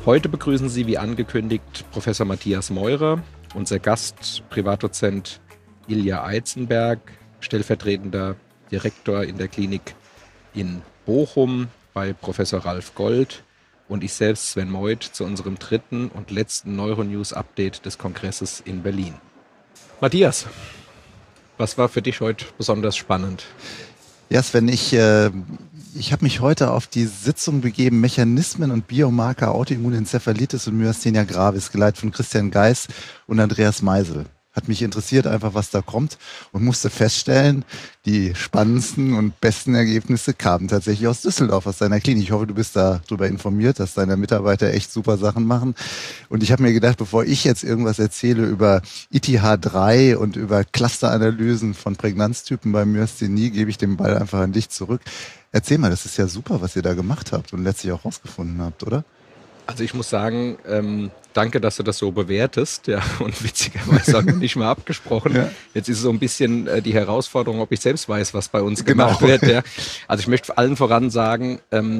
Heute begrüßen Sie, wie angekündigt, Professor Matthias Meurer, unser Gast, Privatdozent Ilja Eizenberg, stellvertretender Direktor in der Klinik in Bochum bei Professor Ralf Gold und ich selbst, Sven Meuth, zu unserem dritten und letzten Neuronews-Update des Kongresses in Berlin. Matthias, was war für dich heute besonders spannend? Ja, Sven, ich habe mich heute auf die Sitzung begeben, Mechanismen und Biomarker Autoimmunenzephalitis und Myasthenia gravis, geleitet von Christian Geis und Andreas Meisel. Hat mich interessiert einfach, was da kommt und musste feststellen, die spannendsten und besten Ergebnisse kamen tatsächlich aus Düsseldorf, aus deiner Klinik. Ich hoffe, du bist darüber informiert, dass deine Mitarbeiter echt super Sachen machen. Und ich habe mir gedacht, bevor ich jetzt irgendwas erzähle über ITH3 und über Clusteranalysen von Prägnanztypen bei Myasthenie, gebe ich den Ball einfach an dich zurück. Erzähl mal, das ist ja super, was ihr da gemacht habt und letztlich auch rausgefunden habt, oder? Also ich muss sagen, danke, dass du das so bewertest, ja, und witzigerweise haben wir nicht mal abgesprochen. Ja. Jetzt ist es so ein bisschen die Herausforderung, ob ich selbst weiß, was bei uns gemacht wird. Ja. Also ich möchte allen voran sagen,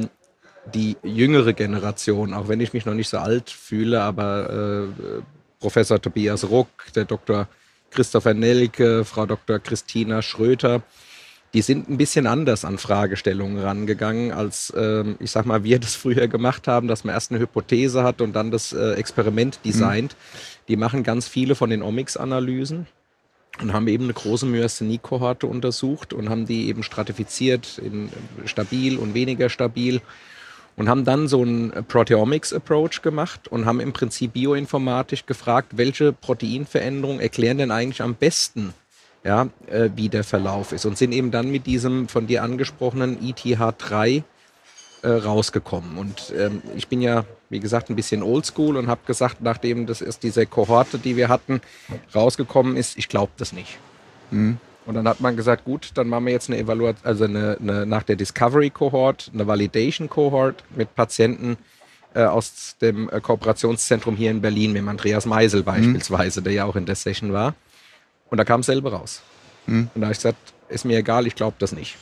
die jüngere Generation, auch wenn ich mich noch nicht so alt fühle, aber Professor Tobias Ruck, der Dr. Christopher Nelke, Frau Dr. Christina Schröter, die sind ein bisschen anders an Fragestellungen rangegangen, als, ich sag mal, wir das früher gemacht haben, dass man erst eine Hypothese hat und dann das Experiment designt. Die machen ganz viele von den Omics-Analysen und haben eben eine große Myasthenie-Kohorte untersucht und haben die eben stratifiziert in stabil und weniger stabil und haben dann so einen Proteomics-Approach gemacht und haben im Prinzip bioinformatisch gefragt, welche Proteinveränderungen erklären denn eigentlich am besten, ja, wie der Verlauf ist, und sind eben dann mit diesem von dir angesprochenen ITH3 rausgekommen. Und ich bin ja, wie gesagt, ein bisschen oldschool und habe gesagt, nachdem das erst diese Kohorte, die wir hatten, rausgekommen ist, ich glaube das nicht. Mhm. Und dann hat man gesagt, gut, dann machen wir jetzt eine Evaluation, also nach der Discovery Cohort, eine Validation Cohort mit Patienten aus dem Kooperationszentrum hier in Berlin, mit dem Andreas Meisel beispielsweise, der ja auch in der Session war. Und da kam es selber raus. Und da habe ich gesagt, ist mir egal, ich glaube das nicht.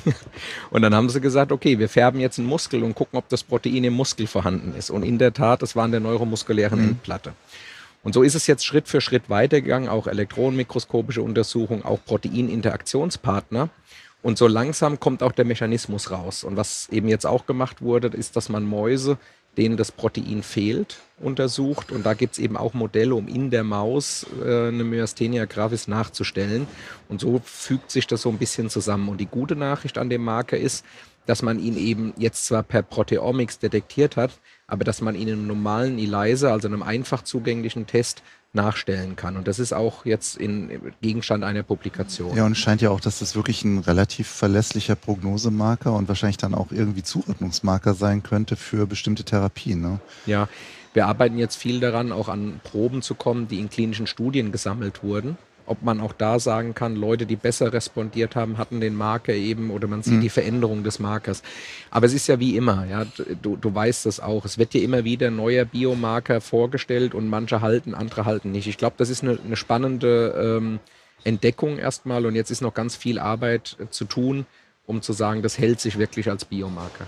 Und dann haben sie gesagt, okay, wir färben jetzt einen Muskel und gucken, ob das Protein im Muskel vorhanden ist. Und in der Tat, das war in der neuromuskulären Endplatte. Und so ist es jetzt Schritt für Schritt weitergegangen, auch elektronenmikroskopische Untersuchungen, auch Proteininteraktionspartner. Und so langsam kommt auch der Mechanismus raus. Und was eben jetzt auch gemacht wurde, ist, dass man Mäuse, denen das Protein fehlt, untersucht. Und da gibt es eben auch Modelle, um in der Maus eine Myasthenia gravis nachzustellen. Und so fügt sich das so ein bisschen zusammen. Und die gute Nachricht an dem Marker ist, dass man ihn eben jetzt zwar per Proteomics detektiert hat, aber dass man ihn in einem normalen ELISA, also einem einfach zugänglichen Test, nachstellen kann. Und das ist auch jetzt Gegenstand einer Publikation. Ja, und es scheint ja auch, dass das wirklich ein relativ verlässlicher Prognosemarker und wahrscheinlich dann auch irgendwie Zuordnungsmarker sein könnte für bestimmte Therapien, ne? Ja, wir arbeiten jetzt viel daran, auch an Proben zu kommen, die in klinischen Studien gesammelt wurden. Ob man auch da sagen kann, Leute, die besser respondiert haben, hatten den Marker eben, oder man sieht die Veränderung des Markers. Aber es ist ja wie immer, ja, du weißt das auch. Es wird dir immer wieder ein neuer Biomarker vorgestellt und manche halten, andere halten nicht. Ich glaube, das ist eine spannende Entdeckung erstmal, und jetzt ist noch ganz viel Arbeit zu tun, um zu sagen, das hält sich wirklich als Biomarker.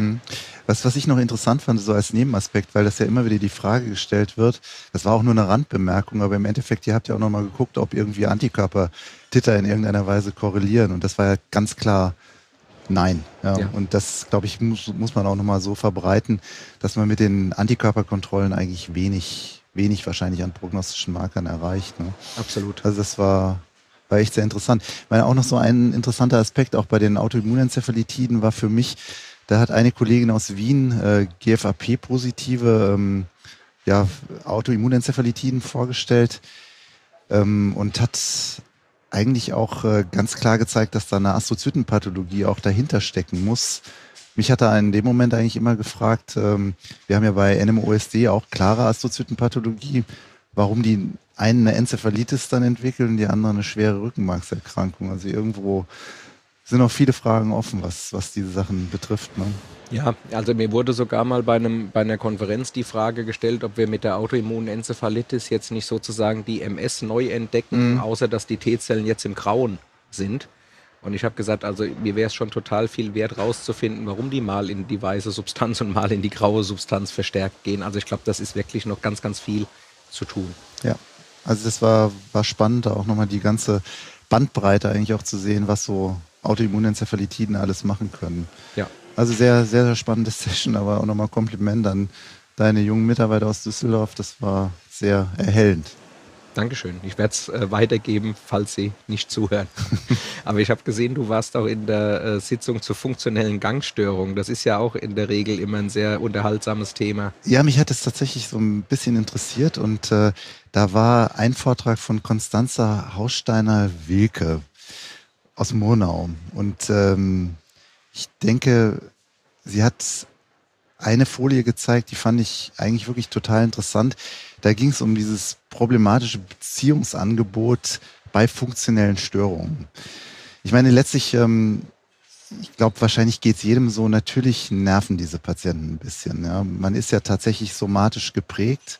Was ich noch interessant fand, so als Nebenaspekt, weil das ja immer wieder die Frage gestellt wird, das war auch nur eine Randbemerkung, aber im Endeffekt, ihr habt ja auch nochmal geguckt, ob irgendwie Antikörpertiter in irgendeiner Weise korrelieren, und das war ja ganz klar nein. Ja. Und das, glaube ich, muss man auch nochmal so verbreiten, dass man mit den Antikörperkontrollen eigentlich wenig wahrscheinlich an prognostischen Markern erreicht, ne? Absolut. Also das war echt sehr interessant. Ich meine, auch noch so ein interessanter Aspekt, auch bei den Autoimmunenzephalitiden war für mich, da hat eine Kollegin aus Wien GFAP-positive Autoimmunenzephalitiden vorgestellt und hat eigentlich auch ganz klar gezeigt, dass da eine Astrozytenpathologie auch dahinter stecken muss. Mich hat er in dem Moment eigentlich immer gefragt, wir haben ja bei NMOSD auch klare Astrozytenpathologie, warum die einen eine Enzephalitis dann entwickeln und die anderen eine schwere Rückenmarkserkrankung. Also irgendwo sind noch viele Fragen offen, was diese Sachen betrifft, ne? Ja, also mir wurde sogar mal bei einer Konferenz die Frage gestellt, ob wir mit der Autoimmunenzephalitis jetzt nicht sozusagen die MS neu entdecken, außer dass die T-Zellen jetzt im Grauen sind. Und ich habe gesagt, also mir wäre es schon total viel wert, rauszufinden, warum die mal in die weiße Substanz und mal in die graue Substanz verstärkt gehen. Also ich glaube, das ist wirklich noch ganz, ganz viel zu tun. Ja, also das war spannend, auch nochmal die ganze Bandbreite eigentlich auch zu sehen, was so Autoimmunenzephalitiden alles machen können. Ja. Also sehr, sehr, sehr spannende Session, aber auch nochmal Kompliment an deine jungen Mitarbeiter aus Düsseldorf. Das war sehr erhellend. Dankeschön. Ich werde es weitergeben, falls Sie nicht zuhören. Aber ich habe gesehen, du warst auch in der Sitzung zur funktionellen Gangstörung. Das ist ja auch in der Regel immer ein sehr unterhaltsames Thema. Ja, mich hat es tatsächlich so ein bisschen interessiert und da war ein Vortrag von Constanza Haussteiner-Wilke aus Murnau. Und ich denke, sie hat eine Folie gezeigt, die fand ich eigentlich wirklich total interessant. Da ging es um dieses problematische Beziehungsangebot bei funktionellen Störungen. Ich meine, letztlich, ich glaube, wahrscheinlich geht es jedem so, natürlich nerven diese Patienten ein bisschen. Ja. Man ist ja tatsächlich somatisch geprägt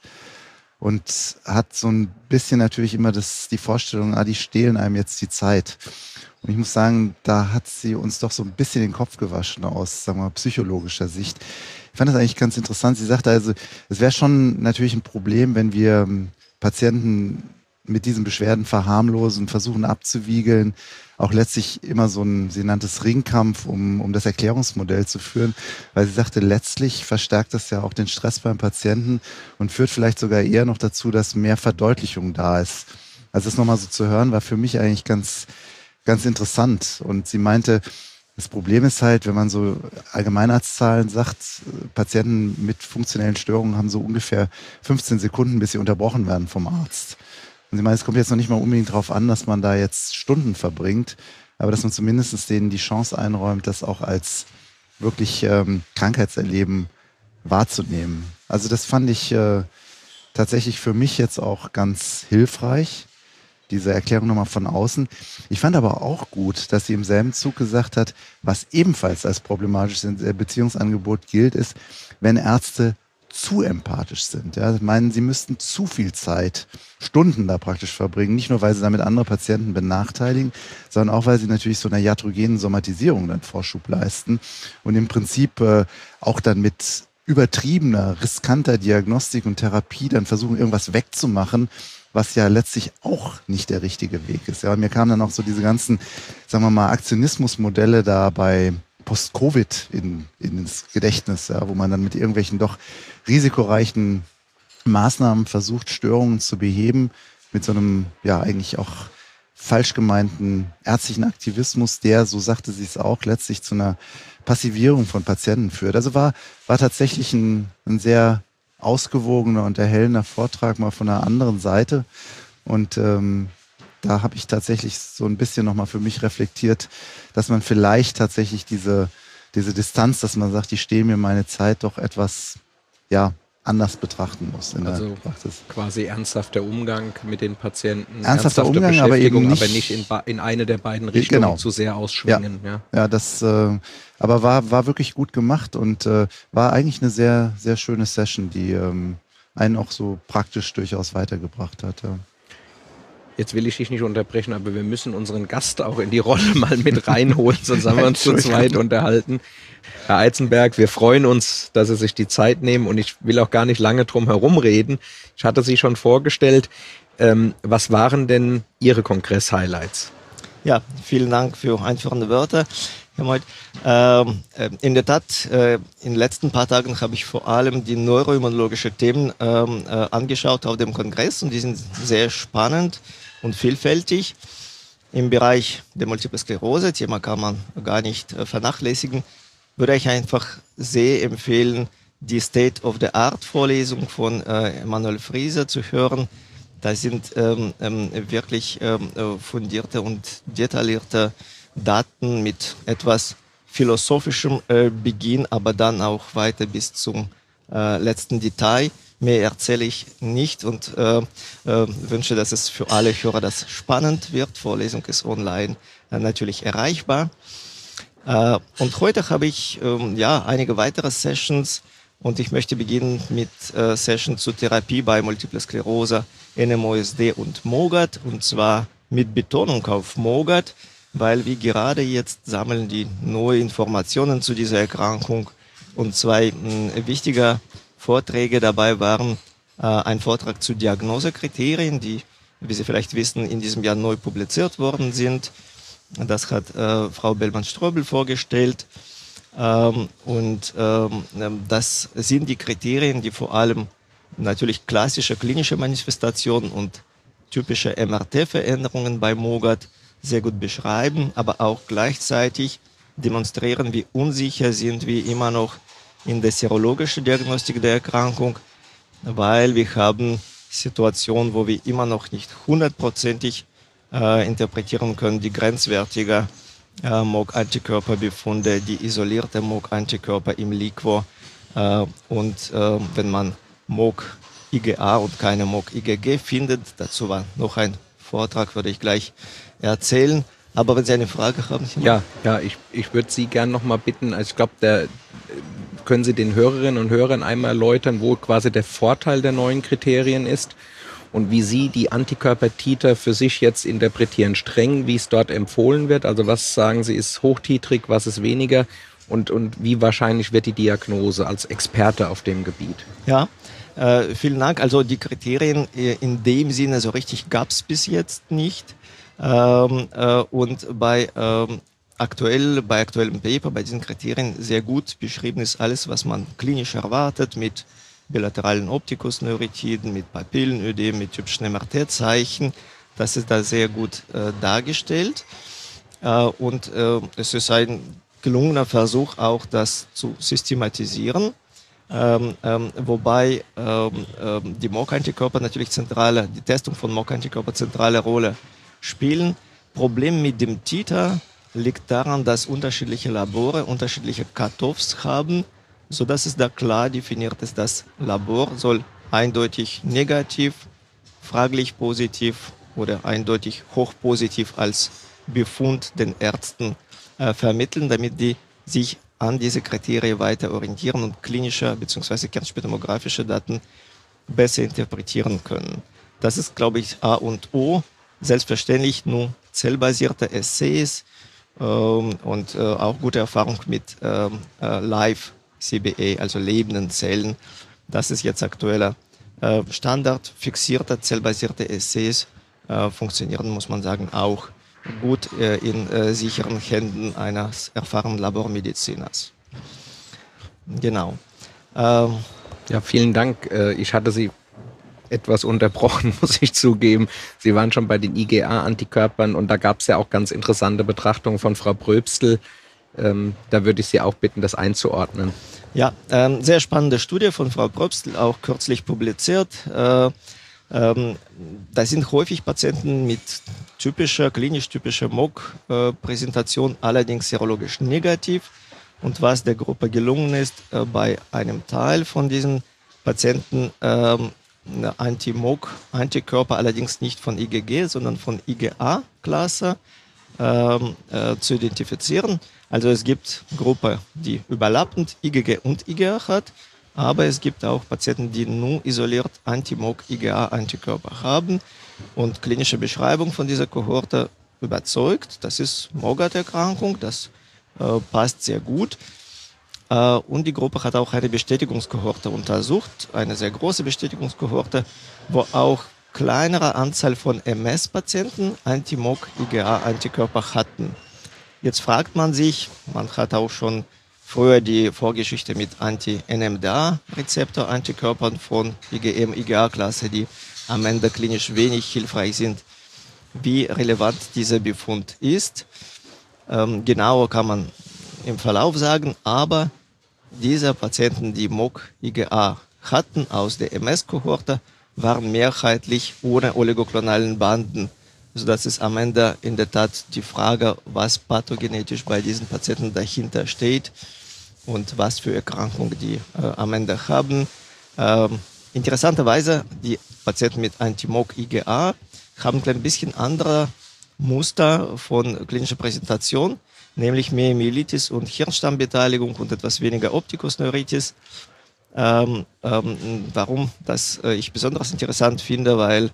und hat so ein bisschen natürlich immer die Vorstellung, die stehlen einem jetzt die Zeit. Und ich muss sagen, da hat sie uns doch so ein bisschen den Kopf gewaschen aus, sagen wir mal, psychologischer Sicht. Ich fand das eigentlich ganz interessant. Sie sagte also, es wäre schon natürlich ein Problem, wenn wir Patienten mit diesen Beschwerden verharmlosen, versuchen abzuwiegeln, auch letztlich immer so ein, sie nannte es Ringkampf, um das Erklärungsmodell zu führen, weil sie sagte, letztlich verstärkt das ja auch den Stress beim Patienten und führt vielleicht sogar eher noch dazu, dass mehr Verdeutlichung da ist. Also das nochmal so zu hören, war für mich eigentlich ganz interessant. Und sie meinte, das Problem ist halt, wenn man so Allgemeinarztzahlen sagt, Patienten mit funktionellen Störungen haben so ungefähr 15 Sekunden, bis sie unterbrochen werden vom Arzt. Und sie meint, es kommt jetzt noch nicht mal unbedingt darauf an, dass man da jetzt Stunden verbringt, aber dass man zumindest denen die Chance einräumt, das auch als wirklich Krankheitserleben wahrzunehmen. Also das fand ich tatsächlich für mich jetzt auch ganz hilfreich, diese Erklärung nochmal von außen. Ich fand aber auch gut, dass sie im selben Zug gesagt hat, was ebenfalls als problematisches Beziehungsangebot gilt, ist, wenn Ärzte zu empathisch sind. Ja, meinen, sie müssten zu viel Zeit, Stunden da praktisch verbringen, nicht nur, weil sie damit andere Patienten benachteiligen, sondern auch, weil sie natürlich so einer iatrogenen Somatisierung dann Vorschub leisten und im Prinzip auch dann mit übertriebener, riskanter Diagnostik und Therapie dann versuchen, irgendwas wegzumachen, was ja letztlich auch nicht der richtige Weg ist. Ja, und mir kamen dann auch so diese ganzen, sagen wir mal, Aktionismusmodelle da bei Post-Covid ins Gedächtnis, ja, wo man dann mit irgendwelchen doch risikoreichen Maßnahmen versucht, Störungen zu beheben, mit so einem, ja, eigentlich auch falsch gemeinten ärztlichen Aktivismus, der, so sagte sie es auch, letztlich zu einer Passivierung von Patienten führt. Also war tatsächlich ein sehr ausgewogener und erhellender Vortrag mal von einer anderen Seite. Und da habe ich tatsächlich so ein bisschen nochmal für mich reflektiert, dass man vielleicht tatsächlich diese Distanz, dass man sagt, ich stehe mir meine Zeit, doch etwas, ja, anders betrachten muss. Also quasi ernsthafter Umgang mit den Patienten, ernsthafter Umgang, aber eben nicht in eine der beiden Richtungen zu sehr ausschwingen. Ja, das aber war wirklich gut gemacht und war eigentlich eine sehr, sehr schöne Session, die einen auch so praktisch durchaus weitergebracht hat. Ja. Jetzt will ich dich nicht unterbrechen, aber wir müssen unseren Gast auch in die Rolle mal mit reinholen, sonst haben wir uns zu zweit unterhalten. Herr Eizenberg, wir freuen uns, dass Sie sich die Zeit nehmen und ich will auch gar nicht lange drum herum reden. Ich hatte Sie schon vorgestellt. Was waren denn Ihre Kongress-Highlights? Ja, vielen Dank für einführende Wörter, Herr Meuth. In der Tat, in den letzten paar Tagen habe ich vor allem die neuroimmunologischen Themen angeschaut auf dem Kongress und die sind sehr spannend und vielfältig. Im Bereich der Multiple Sklerose, Thema kann man gar nicht vernachlässigen, würde ich einfach sehr empfehlen, die State-of-the-Art-Vorlesung von Emanuel Frieser zu hören. Da sind wirklich fundierte und detaillierte Daten mit etwas philosophischem Beginn, aber dann auch weiter bis zum letzten Detail. Mehr erzähle ich nicht und wünsche, dass es für alle Hörer das spannend wird. Vorlesung ist online natürlich erreichbar. Und heute habe ich einige weitere Sessions und ich möchte beginnen mit Sessions zur Therapie bei Multiple Sklerose, NMOSD und MOGAD und zwar mit Betonung auf MOGAD. weil wir gerade jetzt sammeln die neue Informationen zu dieser Erkrankung und zwei wichtige Vorträge dabei waren ein Vortrag zu Diagnosekriterien, die, wie Sie vielleicht wissen, in diesem Jahr neu publiziert worden sind. Das hat Frau Bellmann-Ströbel vorgestellt. Das sind die Kriterien, die vor allem natürlich klassische klinische Manifestationen und typische MRT-Veränderungen bei MOGAD sehr gut beschreiben, aber auch gleichzeitig demonstrieren, wie unsicher sind wir immer noch in der serologischen Diagnostik der Erkrankung, weil wir haben Situationen, wo wir immer noch nicht hundertprozentig interpretieren können, die grenzwertige MOG-Antikörperbefunde, die isolierte MOG-Antikörper im Liquor wenn man MOG-IgA und keine MOG-IgG findet. Dazu war noch ein Vortrag, würde ich gleich erzählen. Aber wenn Sie eine Frage haben... Ich würde Sie gerne noch mal bitten, also ich glaube, können Sie den Hörerinnen und Hörern einmal erläutern, wo quasi der Vorteil der neuen Kriterien ist und wie Sie die Antikörpertiter für sich jetzt interpretieren, streng, wie es dort empfohlen wird. Also was sagen Sie, ist hochtitrig, was ist weniger und wie wahrscheinlich wird die Diagnose als Experte auf dem Gebiet? Ja, vielen Dank. Also die Kriterien in dem Sinne so richtig gab es bis jetzt nicht. Und bei aktuellem Paper, bei diesen Kriterien sehr gut beschrieben ist alles, was man klinisch erwartet mit bilateralen Optikusneuritiden, mit Papillenödem, mit typischen MRT-Zeichen. Das ist da sehr gut dargestellt. Es ist ein gelungener Versuch, auch das zu systematisieren. Wobei die MOG-Antikörper natürlich die Testung von MOG-Antikörper zentrale Rolle spielen. Problem mit dem Titer liegt daran, dass unterschiedliche Labore unterschiedliche Cut-offs haben, sodass es da klar definiert ist, das Labor soll eindeutig negativ, fraglich positiv oder eindeutig hochpositiv als Befund den Ärzten vermitteln, damit die sich an diese Kriterien weiter orientieren und klinische bzw. kernspintomographische Daten besser interpretieren können. Das ist, glaube ich, A und O. Selbstverständlich nur zellbasierte Assays und auch gute Erfahrung mit Live-CBA, also lebenden Zellen. Das ist jetzt aktueller Standard. Fixierte zellbasierte Assays funktionieren, muss man sagen, auch gut in sicheren Händen eines erfahrenen Labormediziners. Genau. Ja, vielen Dank. Ich hatte Sie etwas unterbrochen, muss ich zugeben. Sie waren schon bei den IgA-Antikörpern und da gab es ja auch ganz interessante Betrachtungen von Frau Pröbstl. Da würde ich Sie auch bitten, das einzuordnen. Ja, sehr spannende Studie von Frau Pröbstl, auch kürzlich publiziert. Da sind häufig Patienten mit klinisch typischer MOG-Präsentation, allerdings serologisch negativ. Und was der Gruppe gelungen ist, bei einem Teil von diesen Patienten Anti-MOG-Antikörper, allerdings nicht von IgG, sondern von IgA-Klasse zu identifizieren. Also es gibt Gruppe, die überlappend IgG und IgA hat, aber es gibt auch Patienten, die nur isoliert Anti-MOG-IgA-Antikörper haben. Und klinische Beschreibung von dieser Kohorte überzeugt. Das ist MOGAD-Erkrankung, das passt sehr gut. Und die Gruppe hat auch eine Bestätigungskohorte untersucht, eine sehr große Bestätigungskohorte, wo auch kleinere Anzahl von MS-Patienten Anti-MOG-IgA-Antikörper hatten. Jetzt fragt man sich, man hat auch schon früher die Vorgeschichte mit Anti-NMDA-Rezeptor-Antikörpern von IgM-IgA-Klasse, die am Ende klinisch wenig hilfreich sind, wie relevant dieser Befund ist. Genauer kann man im Verlauf sagen, aber diese Patienten, die MOG-IgA hatten aus der MS-Kohorte, waren mehrheitlich ohne oligoklonalen Banden, sodass es am Ende in der Tat die Frage, was pathogenetisch bei diesen Patienten dahinter steht und was für Erkrankungen die am Ende haben. Interessanterweise, die Patienten mit Anti-MOG-IgA haben ein bisschen andere Muster von klinischer Präsentation, nämlich mehr Myelitis und Hirnstammbeteiligung und etwas weniger Optikusneuritis. Warum das ich besonders interessant finde, weil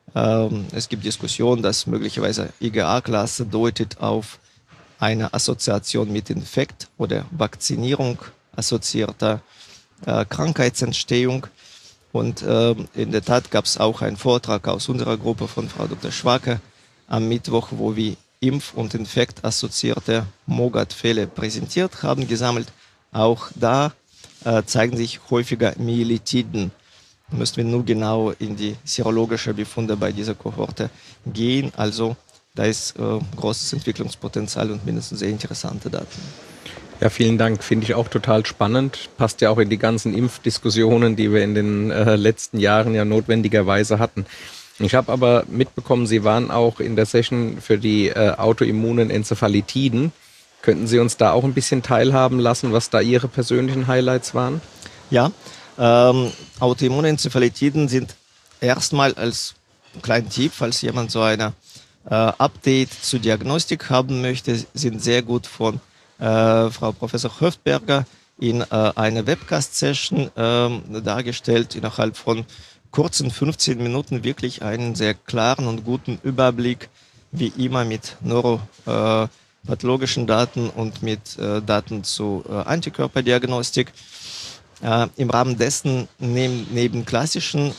Es gibt Diskussionen, dass möglicherweise IgA-Klasse deutet auf eine Assoziation mit Infekt oder Vakzinierung assoziierter Krankheitsentstehung. Und in der Tat gab es auch einen Vortrag aus unserer Gruppe von Frau Dr. Schwacke am Mittwoch, wo wir Impf- und Infektassoziierte MOGAD-Fälle präsentiert haben, gesammelt. Auch da zeigen sich häufiger Myelitiden. Da müssen wir nur genau in die serologische Befunde bei dieser Kohorte gehen. Also da ist großes Entwicklungspotenzial und mindestens sehr interessante Daten. Ja, vielen Dank. Finde ich auch total spannend. Passt ja auch in die ganzen Impfdiskussionen, die wir in den letzten Jahren ja notwendigerweise hatten. Ich habe aber mitbekommen, Sie waren auch in der Session für die autoimmunen Enzephalitiden. Könnten Sie uns da auch ein bisschen teilhaben lassen, was da Ihre persönlichen Highlights waren? Ja, autoimmune Enzephalitiden sind erstmal als kleinen Tipp, falls jemand so eine Update zur Diagnostik haben möchte, sind sehr gut von Frau Professor Höftberger in einer Webcast-Session dargestellt, innerhalb von kurzen 15 Minuten wirklich einen sehr klaren und guten Überblick, wie immer mit neuropathologischen Daten und mit Daten zu Antikörperdiagnostik. Im Rahmen dessen neben klassischen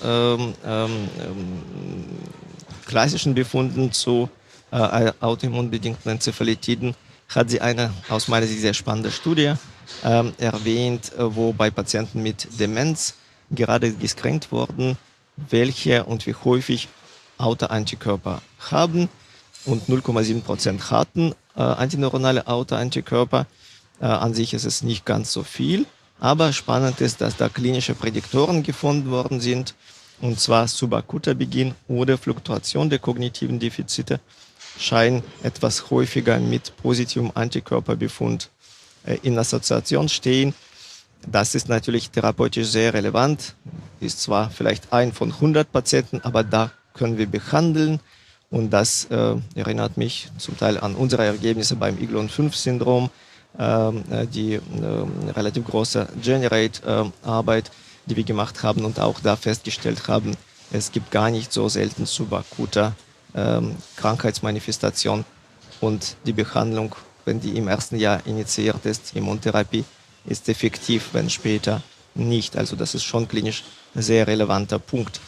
Befunden zu autoimmunbedingten Enzephalitiden hat sie eine aus meiner Sicht sehr spannende Studie erwähnt, wo bei Patienten mit Demenz gerade gescreent wurden, welche und wie häufig Autoantikörper haben, und 0,7% hatten antineuronale Autoantikörper. An sich ist es nicht ganz so viel, aber spannend ist, dass da klinische Prädiktoren gefunden worden sind, und zwar subakuter Beginn oder Fluktuation der kognitiven Defizite scheinen etwas häufiger mit positivem Antikörperbefund in Assoziation stehen. Das ist natürlich therapeutisch sehr relevant, ist zwar vielleicht ein von 100 Patienten, aber da können wir behandeln, und das erinnert mich zum Teil an unsere Ergebnisse beim IGLON-5-Syndrom, die relativ große Generate-Arbeit, die wir gemacht haben und auch da festgestellt haben, es gibt gar nicht so selten subakuter Krankheitsmanifestation, und die Behandlung, wenn die im ersten Jahr initiiert ist, Immuntherapie, ist effektiv, wenn später nicht. Also das ist schon klinisch ein sehr relevanter Punkt.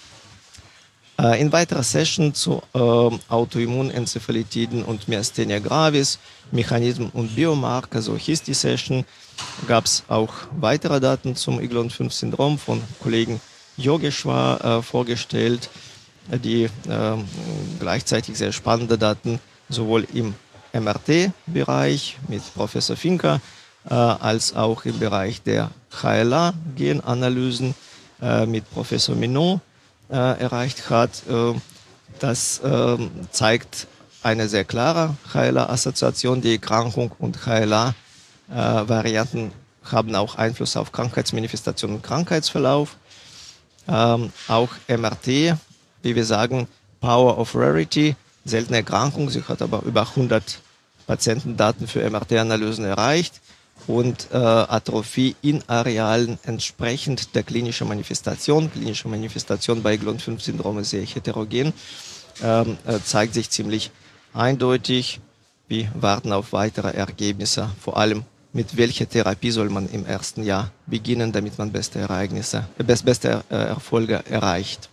In weiterer Session zu Autoimmunenzephalitiden und Myasthenia gravis, Mechanismen und Biomarker, so hieß die Session, gab es auch weitere Daten zum IGLON-5-Syndrom von Kollegen Yogeshwar vorgestellt, die gleichzeitig sehr spannende Daten sowohl im MRT-Bereich mit Professor Finker als auch im Bereich der HLA-Genanalysen mit Professor Minot erreicht hat. Das zeigt eine sehr klare HLA-Assoziation. Die Erkrankung und HLA-Varianten haben auch Einfluss auf Krankheitsmanifestation und Krankheitsverlauf. Auch MRT, wie wir sagen, Power of Rarity, seltene Erkrankung. Sie hat aber über 100 Patientendaten für MRT-Analysen erreicht, und Atrophie in Arealen entsprechend der klinischen Manifestation. Klinische Manifestation bei IGLON-5-Syndrom ist sehr heterogen, zeigt sich ziemlich eindeutig. Wir warten auf weitere Ergebnisse, vor allem mit welcher Therapie soll man im ersten Jahr beginnen, damit man beste Erfolge erreicht.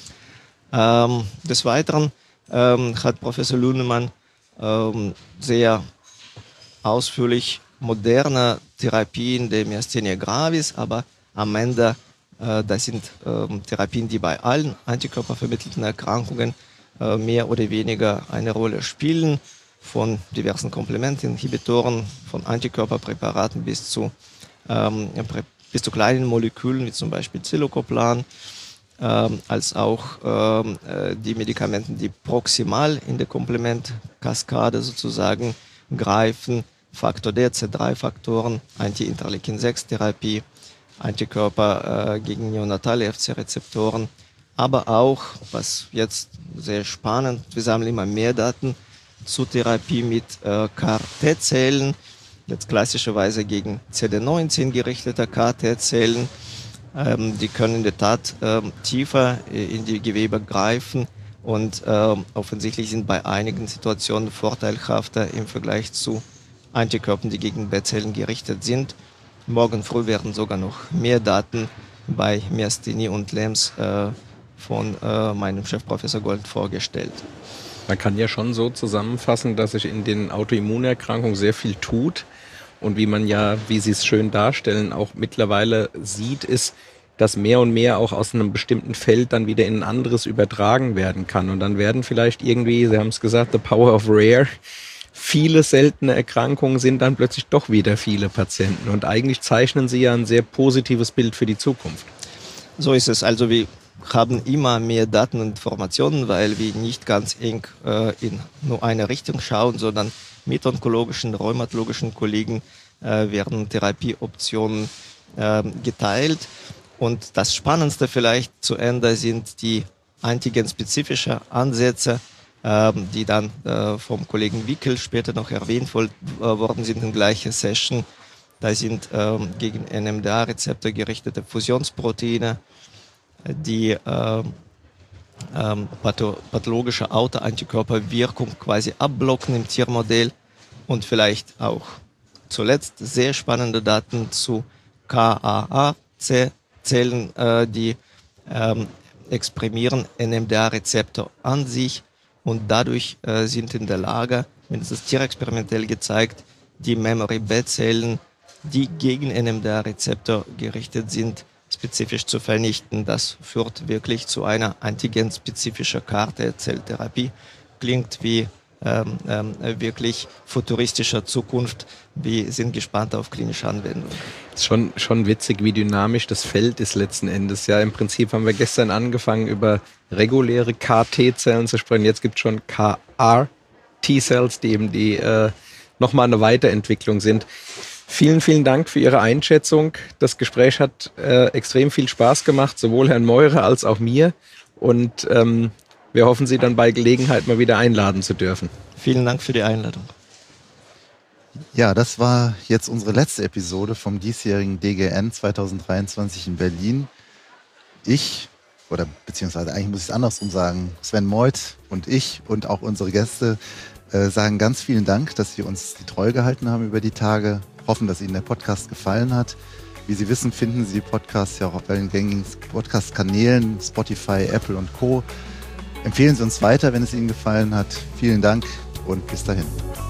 Des Weiteren hat Professor Lunemann sehr ausführlich moderne Therapien der Myasthenia gravis, aber am Ende, das sind Therapien, die bei allen antikörpervermittelten Erkrankungen mehr oder weniger eine Rolle spielen, von diversen Komplementinhibitoren, von Antikörperpräparaten bis zu kleinen Molekülen, wie zum Beispiel Zilucoplan, als auch die Medikamente, die proximal in der Komplementkaskade sozusagen greifen, Faktor D, C3-Faktoren, Anti-Interleukin-6-Therapie, Antikörper gegen neonatale FC-Rezeptoren, aber auch, was jetzt sehr spannend, wir sammeln immer mehr Daten zur Therapie mit CAR-T-Zellen, jetzt klassischerweise gegen CD19 gerichtete CAR-T-Zellen. Die können in der Tat tiefer in die Gewebe greifen und offensichtlich sind bei einigen Situationen vorteilhafter im Vergleich zu Antikörpern, die gegen B-Zellen gerichtet sind. Morgen früh werden sogar noch mehr Daten bei Myasthenie und LEMS von meinem Chef Professor Gold vorgestellt. Man kann ja schon so zusammenfassen, dass sich in den Autoimmunerkrankungen sehr viel tut. Und wie man ja, wie Sie es schön darstellen, auch mittlerweile sieht, ist, dass mehr und mehr auch aus einem bestimmten Feld dann wieder in ein anderes übertragen werden kann. Und dann werden vielleicht irgendwie, Sie haben es gesagt, the power of rare, viele seltene Erkrankungen sind dann plötzlich doch wieder viele Patienten. Und eigentlich zeichnen Sie ja ein sehr positives Bild für die Zukunft. So ist es. Also wir haben immer mehr Daten und Informationen, weil wir nicht ganz eng in nur eine Richtung schauen, sondern mit onkologischen, rheumatologischen Kollegen werden Therapieoptionen geteilt. Und das Spannendste vielleicht zu Ende sind die antigenspezifischen Ansätze, die dann vom Kollegen Wickel später noch erwähnt worden sind in gleicher Session. Da sind gegen NMDA-Rezeptor gerichtete Fusionsproteine, die pathologische Autoantikörperwirkung quasi abblocken im Tiermodell und vielleicht auch zuletzt sehr spannende Daten zu KAA-Zellen, die exprimieren NMDA-Rezeptor an sich und dadurch sind in der Lage, mindestens tierexperimentell gezeigt, die Memory-B-Zellen, die gegen NMDA-Rezeptor gerichtet sind, spezifisch zu vernichten. Das führt wirklich zu einer antigenspezifischen CAR-T-Zelltherapie. Klingt wie wirklich futuristischer Zukunft. Wir sind gespannt auf klinische Anwendungen. Schon witzig, wie dynamisch das Feld ist letzten Endes. Ja, im Prinzip haben wir gestern angefangen, über reguläre CAR-T-Zellen zu sprechen. Jetzt gibt es schon CAR-T-Cells, die eben nochmal eine Weiterentwicklung sind. Vielen, vielen Dank für Ihre Einschätzung. Das Gespräch hat extrem viel Spaß gemacht, sowohl Herrn Meurer als auch mir. Und wir hoffen, Sie dann bei Gelegenheit mal wieder einladen zu dürfen. Vielen Dank für die Einladung. Ja, das war jetzt unsere letzte Episode vom diesjährigen DGN 2023 in Berlin. Beziehungsweise eigentlich muss ich es andersrum sagen, Sven Meuth und ich und auch unsere Gäste sagen ganz vielen Dank, dass Sie uns die Treue gehalten haben über die Tage. Hoffen, dass Ihnen der Podcast gefallen hat. Wie Sie wissen, finden Sie die Podcasts ja auch auf allen gängigen Podcast-Kanälen, Spotify, Apple und Co. Empfehlen Sie uns weiter, wenn es Ihnen gefallen hat. Vielen Dank und bis dahin.